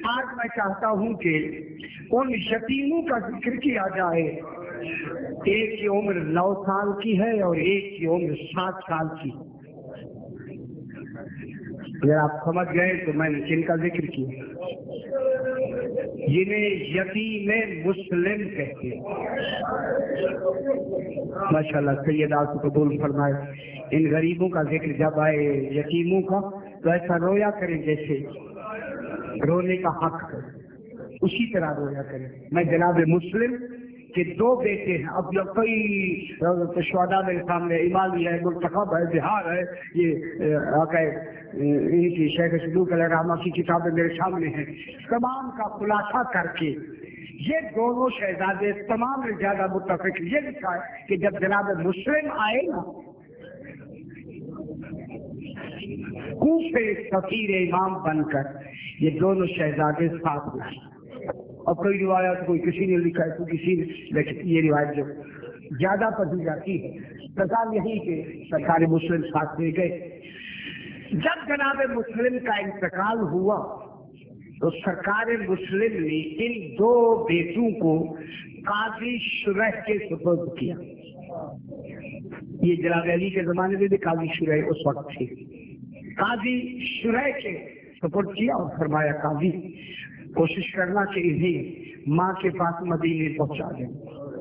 آج میں چاہتا ہوں کہ ان یتیموں کا ذکر کیا جائے، ایک کی عمر 9 سال کی ہے اور ایک کی عمر 7 سال کی۔ اگر آپ سمجھ گئے تو میں نے جن کا ذکر کیا، جنہیں یتیم مسلم کہتے ہیں۔ ماشاءاللہ سیدہ کو قبول فرمائے۔ ان غریبوں کا ذکر جب آئے، یتیموں کا، تو ایسا رویا کریں جیسے رونے کا حق ہے، اسی طرح رویا کریں۔ میں جناب مسلم کے 2 بیٹے ہیں، اب جو کئی شہداء میرے سامنے، ایمانی ہے، منتخب ہے، بہار ہے، یہ ان کی شیخ صدوق علیہ رحمہ کی کتابیں میرے سامنے ہیں۔ تمام کا خلاصہ کر کے یہ دونوں شہزادے تمام سے زیادہ متفق یہ لکھا ہے کہ جب جناب مسلم آئے نا، کوفے فقیر امام بن کر یہ دونوں شہزادے ساتھ لائے۔ اور کوئی روایت کوئی کسی نے لکھا ہے، کوئی کسی نے، لیکن یہ روایت جو زیادہ پڑھی جاتی ہے مثال یہی کہ سرکار مسلم ساتھ لے گئے۔ جب جناب مسلم کا انتقال ہوا تو سرکار مسلم نے ان 2 بیٹوں کو قاضی شرح کے سپرد کیا۔ یہ جناب علی کے زمانے میں بھی قاضی شرح اس وقت تھے، قاضی شرح کے سپرد کیا اور فرمایا قاضی کوشش کرنا کہ انہیں ماں کے پاس مدینے پہنچا دیں۔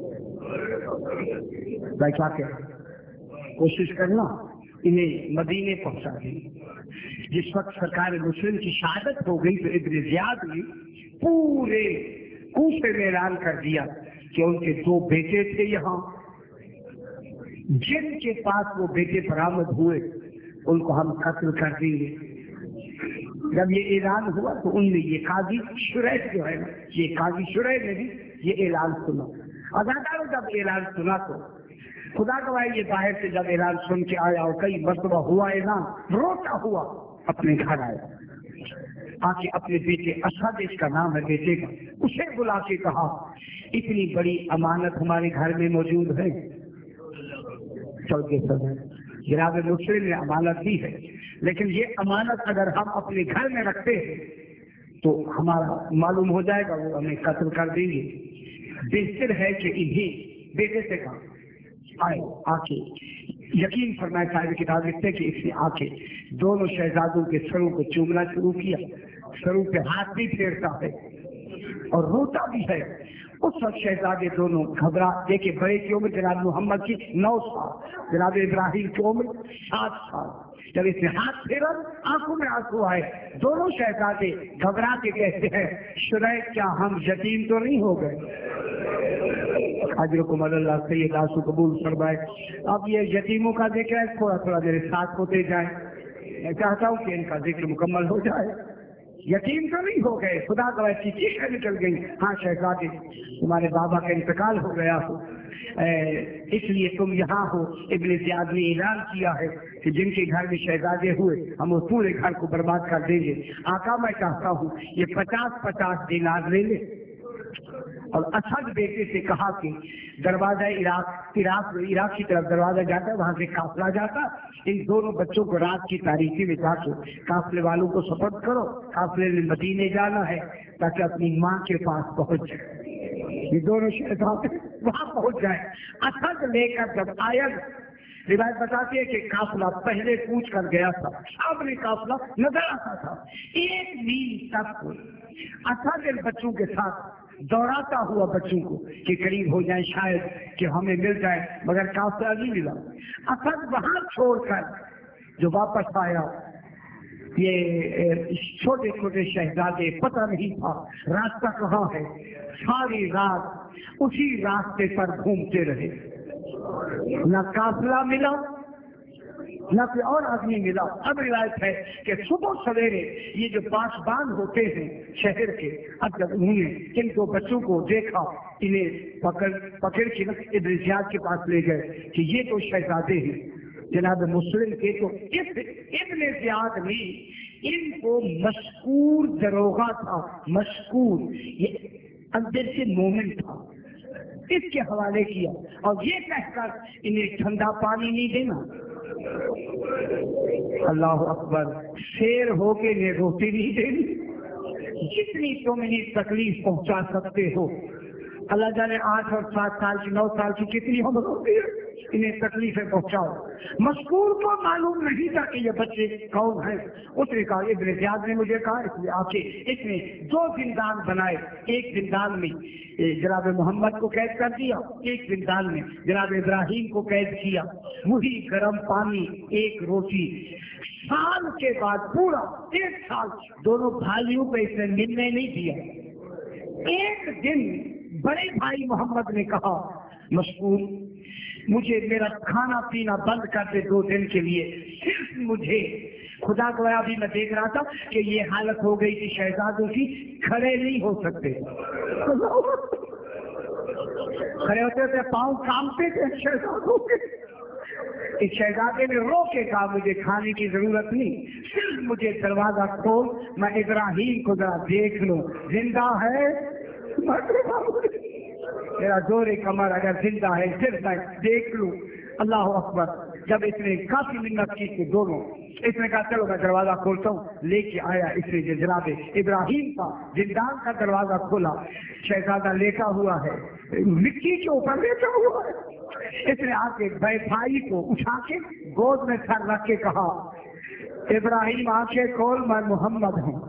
میں کیا کہہ، کوشش کرنا انہیں مدینے پہنچا دیں۔ جس وقت سرکار مسلم کی شہادت ہو گئی تو ابن زیاد نے پورے کوفے میں اعلان کر دیا کہ ان کے 2 بیٹے تھے یہاں، جن کے پاس وہ بیٹے برآمد ہوئے ان کو ہم قتل کر دیں گے۔ جب یہ اعلان ہوا تو ان نے یہ قاضی شرح جو ہے نا، یہ قاضی شرح نے بھی یہ اعلان سنا۔ ازاداروں جب اعلان سنا تو خدا گواہ یہ باہر سے جب اعلان سن کے آیا اور کئی مرتبہ ہوا اعلان، روتا ہوا اپنے گھر آیا، آ کے اپنے بیٹے اسد، اس کا نام ہے بیٹے کا، اسے بلا کے کہا اتنی بڑی امانت ہمارے گھر میں موجود ہے۔ چل کے سمجھ جناب مسلم نے امانت دی ہے، لیکن یہ امانت اگر ہم اپنے گھر میں رکھتے ہیں تو ہمارا معلوم ہو جائے گا، وہ ہمیں قتل کر دیں گے۔ بہتر ہے کہ انہیں بیٹے سے کہا آئے، آ کے یقین فرمائے صاحب کتاب لکھتے کہ اس نے آ کے دونوں شہزادوں کے سروں کو چومنا شروع کیا، سروں پہ ہاتھ بھی پھیرتا ہے اور روتا بھی ہے۔ اس وقت شہزادے دونوں گھبرا، دیکھے بڑے کی عمر جناب محمد کی 9 سال، جناب ابراہیم کی عمر 7 سال۔ جب اس نے ہاتھ پھیرا آنکھوں میں آنسو آئے، دونوں شہزادے گھبرا کے کہتے ہیں شرح کیا ہم یتیم تو نہیں ہو گئے؟ اجرکم اللہ سید آسو قبول فرمائے۔ اب یہ یتیموں کا ذکر ہے، تھوڑا تھوڑا میرے ساتھ ہوتے جائیں، میں چاہتا ہوں کہ ان کا ذکر مکمل ہو جائے۔ یتیم تو نہیں ہو گئے، خدا گواہ کی چیخیں نکل گئی، ہاں شہزادے تمہارے بابا کا انتقال ہو گیا ہو، اس لیے تم یہاں ہو۔ ابن زیاد نے اعلان کیا ہے کہ جن کے گھر میں شہزادے ہوئے ہم وہ پورے گھر کو برباد کر دیں گے۔ آقا میں چاہتا ہوں یہ 50-50 دینار لے لے۔ اور اسد بیٹے سے کہا کہ دروازہ عراق کی طرف دروازہ جاتا ہے، وہاں سے قافلہ جاتا، ان دونوں بچوں کو رات کی تاریکی میں جا کے قافلے والوں کو سپرد کرو، قافلے میں مدینے جانا ہے تاکہ اپنی ماں کے پاس پہنچ جائے۔ یہ دونوں شہزادے وہاں پہنچ جائے۔ اسد لے کر جب آیا، روایت بتاتی ہے کہ قافلہ پہلے کوچ کر گیا تھا، سامنے قافلہ نظر آتا تھا، 1 میل تک اسد ان بچوں کے ساتھ دوڑاتا ہوا بچوں کو کہ قریب ہو جائیں شاید کہ ہمیں مل جائے، مگر قافلہ نہیں ملا۔ اسد وہاں چھوڑ کر جو واپس آیا، یہ چھوٹے چھوٹے شہزادے پتہ نہیں تھا راستہ کہاں ہے، ساری رات اسی راستے پر گھومتے رہے، نہ قافلہ ملا نہ کوئی اور آدمی ملا۔ اب روایت ہے کہ صبح سویرے یہ جو پاسبان ہوتے ہیں شہر کے، اب جب انہوں نے ان 2 بچوں کو دیکھا، انہیں پکڑ کے ابن زیاد کے پاس لے گئے کہ یہ تو شہزادے ہیں جناب مسلم کے۔ تو ابن زیاد نے ان کو مشکور دروغہ تھا، مشکور یہ اندر سے مومن تھا، اس کے حوالے کیا اور یہ کہہ کر انہیں ٹھنڈا پانی نہیں دینا۔ اللہ اکبر، شیر ہو کے انہیں روٹی نہیں دینی، जितनी तुम इन्हें तकलीफ पहुंचा सकते हो, अल्लाह जाने 8 और 7 साल की 9 साल की कितनी उम्र होती है, इन्हें तकलीफें पहुंचाओ। मशकूर को मालूम नहीं था कि ये बच्चे कौन है। उसने कहा इब्न ज़ियाद ने मुझे कहा, इसलिए आके इसने 2 जिंदान बनाए। एक जिंदान में जनाब मोहम्मद को कैद कर दिया, एक जिंदान में जनाब इब्राहिम को कैद किया। वही गर्म पानी, एक रोटी। साल के बाद पूरा 1 साल दोनों भाइयों को इसने मिलने नहीं दिया। एक दिन बड़े भाई मोहम्मद ने कहा, मशकूर मुझे मेरा खाना पीना बंद कर दे 2 दिन के लिए, सिर्फ मुझे। खुदा को अभी मैं देख रहा था कि ये हालत हो गई थी शहजादों की, खड़े नहीं हो सकते। खड़े होते थे पाँव कांपते थे शहजादों के। इस शहजादे ने रो के कहा, मुझे खाने की जरूरत नहीं, सिर्फ मुझे दरवाजा खोल, मैं इब्राहिम को जरा देख लूं, जिंदा है। मेरा जोरे कमर अगर जिंदा है सिर्फ मैं देख लूं। अल्लाह अकबर। जब इसने काफी मिन्नत की थी दोनों, इसने कहा चलो मैं दरवाजा खोलता हूँ। लेके आया इसने जनाब इब्राहिम का जिंदान का दरवाजा खोला। शहजादा लेटा हुआ है, मिट्टी के ऊपर लेटा हुआ है। इसने आके भाई को उठा के गोद में सर रख के कहा, इब्राहिम आंखें खोल, मैं मोहम्मद हूँ।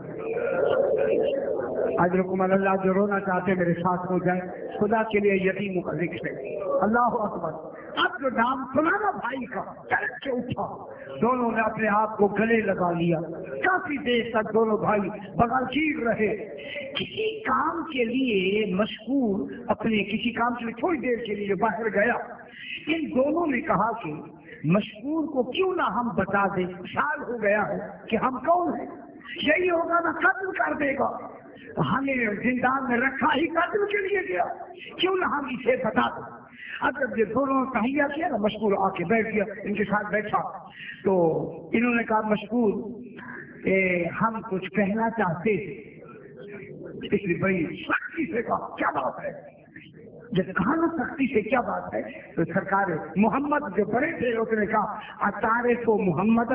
अजरकुम अल्लाह, जो रोना चाहते मेरे साथ हो जाए, खुदा के लिए यतीमों का जिक्र है। अल्लाह अकबर। अब जो नाम सुना ना भाई का, चल के उठा, दोनों ने अपने आप को गले लगा लिया। काफी देर तक दोनों भाई बगल चीर रहे। किसी काम के लिए मशहूर, अपने किसी काम के लिए थोड़ी देर के लिए बाहर गया। इन दोनों ने कहा कि मशहूर को क्यों ना हम बता दें, साल हो गया है कि हम कौन है, यही होगा ना कत्ल कर देगा, हमें जिंदान में रखा ही कत्ल के लिए गया, क्यों ना हम इसे बता दें। अब जब ये दोनों तहिया किया ना, मशहूर आके बैठ गया, इनके साथ बैठा। तो इन्होंने कहा, मशहूर हम कुछ कहना चाहते थे। इसलिए बड़ी सख्ती से कहा, क्या बात है। जब कहा ना सख्ती से क्या बात है, तो सरकार मोहम्मद जो बड़े थे उसने कहा, अतारे को मोहम्मद,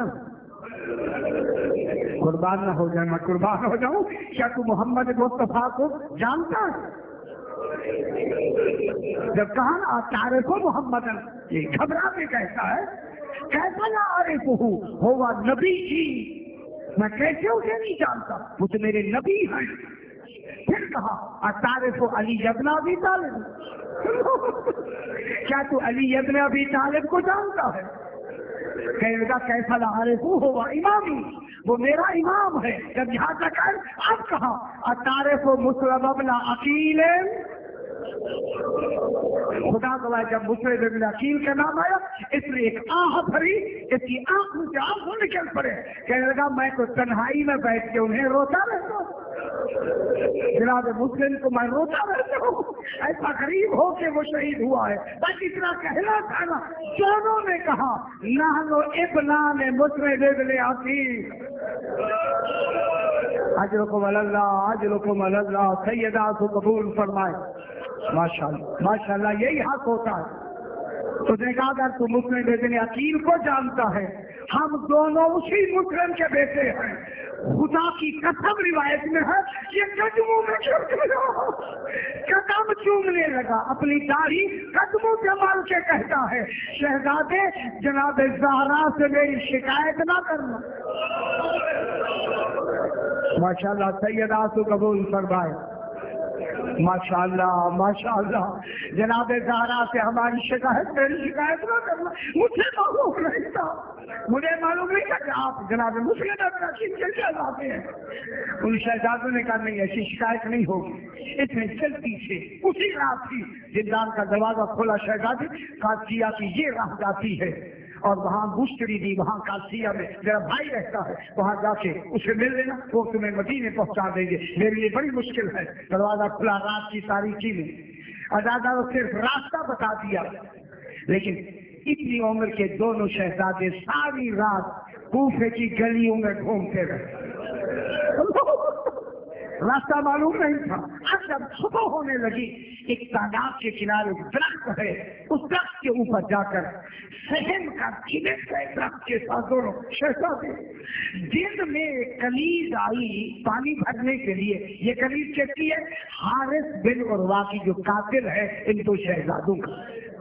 कुर्बान ना हो जाए, मैं कुर्बान हो जाऊं, क्या तू मोहम्मद मुस्तफा को जानता है। जब कहा ना अतारे को मोहम्मद, ये घबरा के कहता है, कैसा ना आरे को होगा नबी जी, मैं कैसे उसे नहीं जानता, वो तो मेरे नबी हैं। फिर कहा, अतारे को अली इब्न अबी तालिब, क्या तू अली इब्न अबी तालिब को जानता है। कहेगा कैसा लारे को होगा इमामी, वो मेरा इमाम है। जब यहाँ तक है, अब कहा अतारे को मुस्लिम इब्न अकील, खुदा गवाह जब मुस्लिम इब्न अकील का नाम आया, इसलिए एक आह भरी, इसकी आंखों से आंसू निकल पड़े। कहने लगा, मैं तो तन्हाई में बैठ के उन्हें रोता रहता हूँ, जनाब मुस्लिम को मैं रोता रहता हूँ, ऐसा गरीब हो के वो शहीद हुआ है। बस इतना कहना था ना। दोनों ने कहा, नानो इब्नान मुस्लिम इब्न अकील, अजरुकुम अल्लाह, अजरुकुम अल्लाह, सैयदा को कबूल फरमाए। माशाअल्लाह, माशाअल्लाह, यही हक होता है। उसने कहा, अगर तू मुस्लिम इब्न अकील को जानता है, हम दोनों उसी मुस्लिम के बेटे हैं। खुदा की कसम रिवायत में है, ये कदमों में कदम चूमने लगा, अपनी दाढ़ी कदमों से मार के कहता है, शहजादे जनाब ज़हरा से मेरी शिकायत ना करना। माशाअल्लाह, सैयदा को कबूल फरमाए। माशाअल्लाह, माशाअल्लाह, जनाब ज़हरा से हमारी शिकायत, मेरी शिकायत ना करना। मुझे मालूम नहीं था, मुझे मालूम नहीं था कि आप जनाब मुस्लिम के शहजादे हैं। उन शहजादों ने कहा, नहीं ऐसी शिकायत नहीं होगी। इतने जल्दी से उसी रात ही जिंदान का दरवाजा खोला, शहजादे कासिया की ये राह जाती है और वहाँ मुश्तरी दी, वहाँ कासिया में मेरा भाई रहता है, वहाँ जाके उसे मिल लेना, वो तुम्हें मदीने पहुँचा देंगे। मेरे लिए बड़ी मुश्किल है। दरवाजा खुला रात की तारीकी में, आजादा ने सिर्फ रास्ता बता दिया, लेकिन इतनी उम्र के दोनों शहजादे सारी रात कूफे की गलियों में घूमते रहे। रास्ता मालूम नहीं था। अब जब सुबह होने लगी, एक तालाब के किनारे दरख्त है, उस दरख्त के ऊपर जाकर सहम का चिमट गए दरख्त के साथ दोनों शहजादे। दिन में कलीज आई पानी भरने के लिए। ये कलीज कहती है हारिस बिन उर्वा की, जो कातिल है इन दो शहजादों का।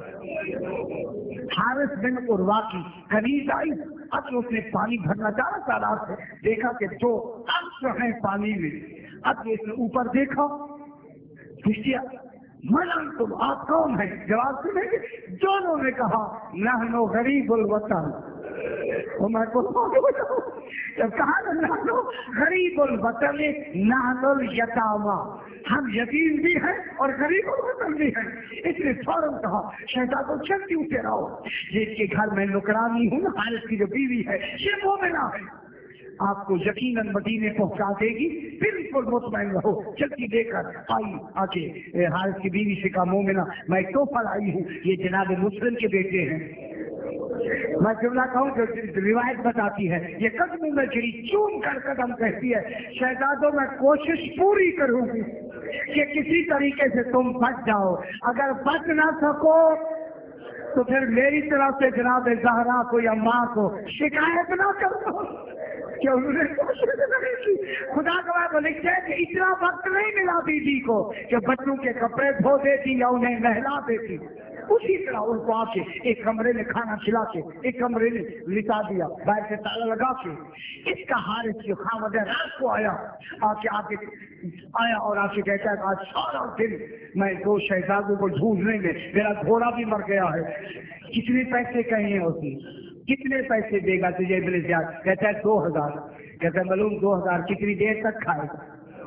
हारिस बिन उर्वा की कलीज आई। अब उसने पानी भरना चाहा तालाब से, देखा कि दो अक्स हैं पानी में। अब इसने ऊपर देखा, किया मलन तुम आप कौन है? जवाब सुनेंगे। दोनों ने कहा नहनो गरीबुल वतन। तो मैं जब कहा नहनो गरीबुल वतन नहनुल यतामा, हम यतीम भी हैं और गरीबुल वतन भी हैं। इसने फौरन कहा शहजादों जल्दी उतर आओ, जिसके घर में नौकरानी हूँ, हारिस की जो बीवी है ये मोमिना है, आपको यकीनन मदीने पहुंचा देगी, बिल्कुल मुतमईन रहो। जल्दी लेकर आई। आके हारिस की बीवी से कहा मोमिना मैं तोहफा लाई हूँ, ये जनाब मुस्लिम के बेटे हैं। मैं जुमला कहूँ जो रिवायत बताती है, ये कदम में गिरी, चूम कर कदम कहती है शहजादों मैं कोशिश पूरी करूंगी कि किसी तरीके से तुम बच जाओ, अगर बच ना सको तो फिर मेरी तरफ से जनाब ज़हरा को या माँ को शिकायत ना कर दो कि उन्होंने कोशिश नहीं की। खुदा गवाह को लिखते हैं कि इतना वक्त नहीं मिला बीवी को कि बच्चों के कपड़े धो देती या उन्हें नहला देती। उसी तरह उनको आके एक कमरे में खाना खिला के एक कमरे में लिटा दिया, बाहर से ताला लगा के। इसका हारिस जो खामद रात को आया, आके आया और आके कहता है आज सारा दिन मैं दो शहजादों को ढूंढने में, मेरा घोड़ा भी मर गया है। कितने पैसे कहे हैं उसने? कितने पैसे देगा तुझे इब्ने ज़ियाद? कहता है 2000। कहता है मालूम 2000 कितनी देर तक खाएगा?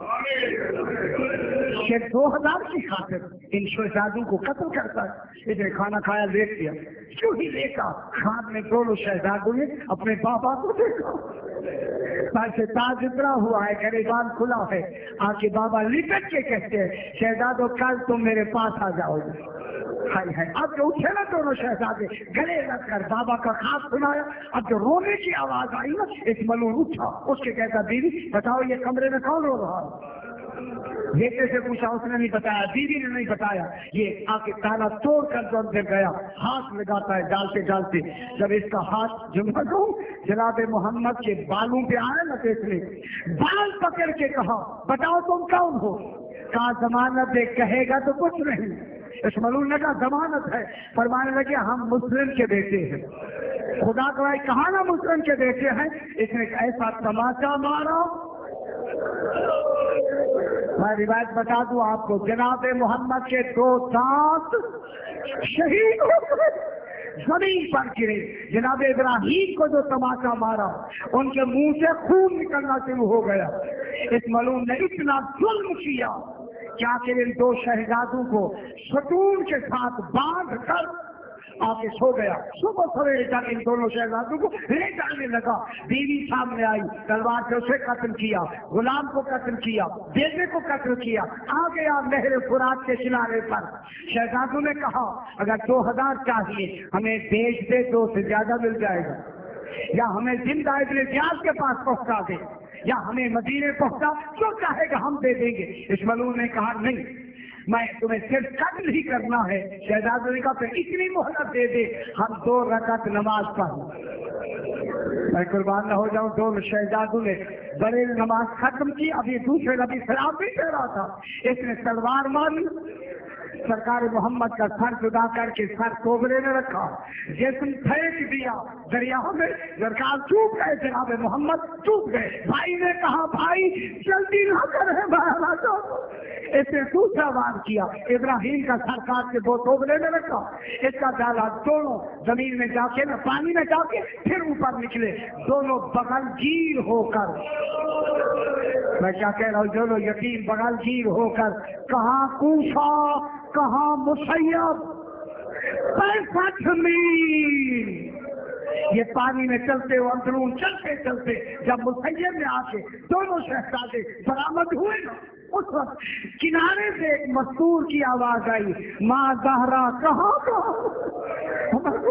शेर 2000 की खातिर इन शहजादों को कत्ल करता है। इसने खाना खाया, लेट गया, क्यों ही देखा खान में दोनों शहजादों ने अपने बाबा को देखा। से ताज उतरा हुआ है, गरीबान खुला है, आके बाबा लिपट के कहते हैं शहजादों कल तुम मेरे पास आ जाओगे। हाय हाय, अब जो उठे ना दोनों शहजादे गले लग कर बाबा का खास सुनाया। अब जो रोने की आवाज आई ना, एक मलून उठा, उसके कहता बीवी बताओ ये कमरे में कौन रो रहा है? बेटे से पूछा, उसने नहीं बताया, बीवी ने नहीं बताया। ये आके ताला तोड़ कर जो अंदर गया, हाथ लगाता है डालते डालते, जब इसका हाथ जुम्मा को जनाब मोहम्मद के बालों पे आया ना, तो इसने बाल पकड़ के कहा बताओ तुम कौन हो? कहा जमानत दे। कहेगा तो कुछ नहीं। इस मलून ने कहा जमानत है। फरमाने लगे हम मुस्लिम के बेटे हैं। खुदा का कहा ना मुस्लिम के बेटे हैं। इसने ऐसा तमाचा मारा, मैं रिवायत बता दूं आपको, जनाब मोहम्मद के 2 दांत शहीद हो गए, जमीन पर गिरे। जनाब इब्राहिम को जो तमाचा मारा, उनके मुंह से खून निकलना शुरू हो गया। इस मलूम ने इतना जुल्म किया क्या कि इन 2 शहजादों को सतून के साथ बांध कर आके सो गया। सुबह सवेरे तक इन दोनों शहजादों को ले जाने लगा। बीवी सामने आई, तलवार से उसे कत्ल किया, गुलाम को कत्ल किया, बेटे को कत्ल किया। आ गया नहर फुरात के किनारे पर। शहजादों ने कहा अगर 2000 चाहिए हमें बेच दे, 2 से ज्यादा मिल जाएगा, या हमें जिंदा इब्ने ज़ियाद के पास पहुंचा दे, या हमें मदीने पहुंचा, जो चाहेगा हम दे देंगे। इस मलून ने कहा नहीं, मैं तुम्हें सिर्फ कत्ल ही करना है। शहजादों ने कहा फिर इतनी मोहलत दे दे, हम 2 रकात नमाज पढ़ें। मैं कुर्बान न हो जाऊं। 2 शहजादों ने बड़े नमाज खत्म की, अभी दूसरे नबी सलाम भी दे रहा था, इसने तलवार मारी, सरकार मोहम्मद का सर जुदा करके सर कोबरे में रखा, जिस्म फेंक दिया दरिया में। सरकार चूक गए, जनाब मोहम्मद चूक गए। भाई ने कहा भाई जल्दी ना करे, इसने दूसरा वार किया, इब्राहिम का सर काट के 2 कोबरे में रखा, इसका डाला, दोनों जमीन में जाके ना पानी में जाके फिर ऊपर निकले, दोनों बगलगीर होकर। मैं क्या कह रहा हूँ, दोनों यतीम बगलगीर होकर कहाँ कूफा कहाँ मुसैयब, 65 मील ये पानी में चलते हुए अंदरून चलते चलते जब मुसैयब में आके दोनों शहजादे बरामद हुए ना, उस वक्त किनारे से एक मस्तूर की आवाज आई, माँ ज़हरा कहाँ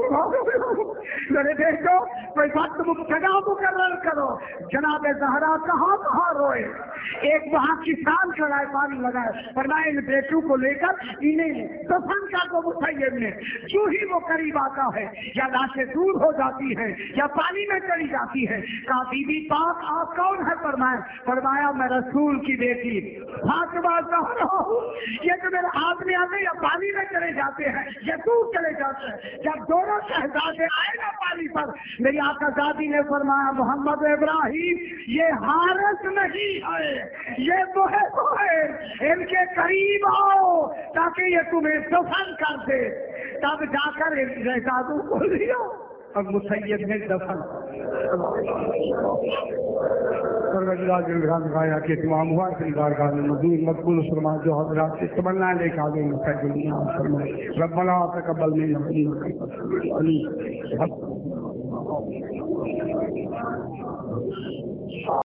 میرے بیٹو کوئی وقت مبتدا مقرر کرو. جناب زہرا کہاں کہاں روئے. ایک وہاں کسان چڑھائے پانی لگائے فرمایا ان بیٹوں کو لے کر انہیں دفن کر دو. مسیب نے جو ہی وہ قریب آتا ہے یا لاشیں دور ہو جاتی ہے یا پانی میں چلی جاتی ہے. کہا بی بی پاک آپ کون ہے؟ فرمایا میں رسول کی بیٹی فاطمہ زہرا ہوں. یہ جو میرے ہاتھ میں آتے یا پانی میں چلے جاتے ہیں یا دور چلے جاتے ہیں. جب دونوں شہزادے آئے نا پانی پر میری آقا زادی نے فرمایا محمد ابراہیم یہ حارث نہیں ہے یہ تو ہے ان کے قریب آؤ تاکہ یہ تمہیں دفن کر دے. تب جا کر ان شہزادوں کو لیا اور مسیب نے دفن گایا کہ تمام ہوا اپنی بارگاہ میں مزید مقبول فرما جو حضرات سے تمنا لے کے آگے ربنا تقبل منا